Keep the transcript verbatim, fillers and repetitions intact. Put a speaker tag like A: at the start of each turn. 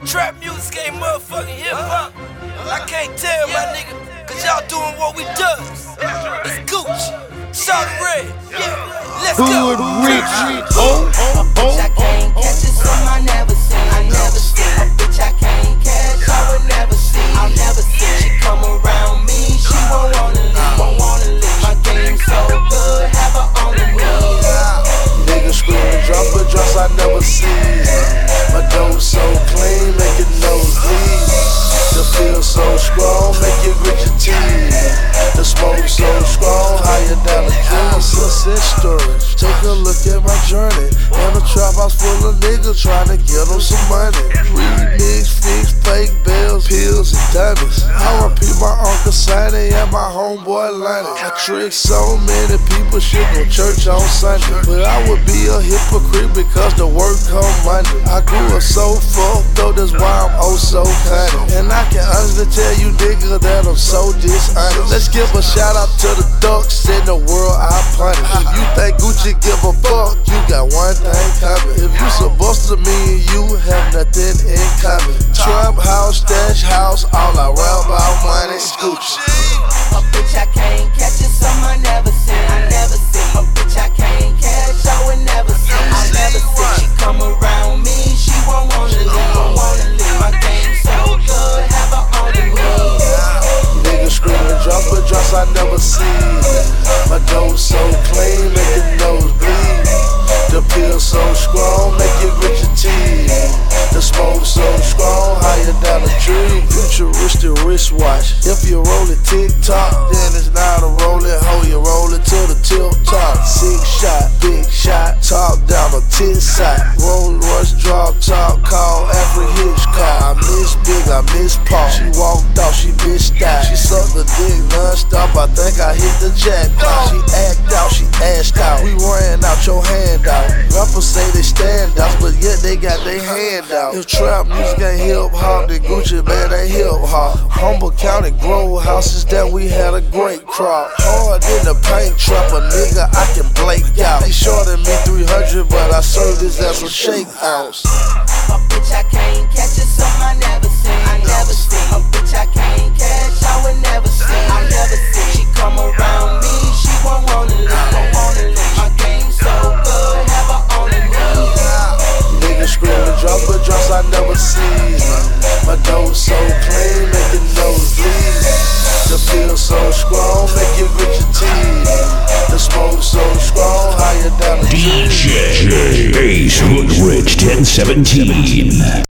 A: Trap music ain't motherfucking hip hop. I can't tell my nigga, cause y'all doing what we does. It's Gucci, Shawty Red, yeah, let's go.
B: Hood rich, oh, oh,
C: bitch I can't catch it, some I never seen, I never seen. A bitch I can't catch, I would never see, I'll never see. She come around me, she won't wanna leave, won't wanna leave. My game so good, have her on the knees.
D: Niggas screaming, drop a drops I never see. My dope so clean, make your nose bleed. The feel so strong, make you grit your teeth. The smoke so strong, higher down the drain. Success stories, take a look at my journey. In a trap house full of niggas trying to get them some money. Remix, fix, fake bells, pills, and diamonds. I repeat my Uncle Sonny and my homeboy Lonnie. I trick so many people, shit go church on Sunday. But I would be a hypocrite because the work come Monday. I grew up so fucked though, that's why I'm oh so cunning. And I can honestly tell you nigga that I'm so dishonest. Let's give a shout out to the ducks in the world I punish. If you think Gucci give a fuck, you got one thing coming. If you so busted me and you have nothing in common. Trap house, stash house, all I rap about money is Gucci.
C: A bitch I can't catch it, some I never seen, I never seen. A bitch I can't catch, I would never see, I never see. She come around me, she won't wanna leave, won't wanna leave. My game so good, have her on the knees.
D: Niggas screaming, drop a drops I never see. My dope so clean, make your nose bleed. The pill so strong, make you grit your teeth. The smoke so strong, higher down the tree. Futuristic wristwatch. If you roll it tick-tock, then it's not a rolling hoe. You roll it to the tilt top. Six shot, big shot, top down a tit side. Roll rush, drop top, call every Hitchcock. I miss big, I miss Paul. She walked off, she bitched out. She sucked the dick non-stop, I think I hit the jackpot. She act out, she asked out. We ran out your hand out. Rappers say they stand out, but yet they got their hand out. If trap music ain't hip hop, then Gucci man ain't hip hop. Humble County grow houses that we had a great crop. Hard in the paint trap, a nigga I can blake out. They shorter me three hundred, but I serve this as a shake house.
C: A bitch I can't catch it, some I never seen, I never seen. A bitch I can't catch, I would never see, I never see. She come around me, she won't wanna leave, won't wanna leave. My game so good, have her on the knees.
D: Niggas screaming, drop a drops I never see. My dope so clean, make your nose bleed. The feel so strong, make you grit your teeth. The smoke so strong, higher down the
B: D J Ace Hood Rich ten seventeen.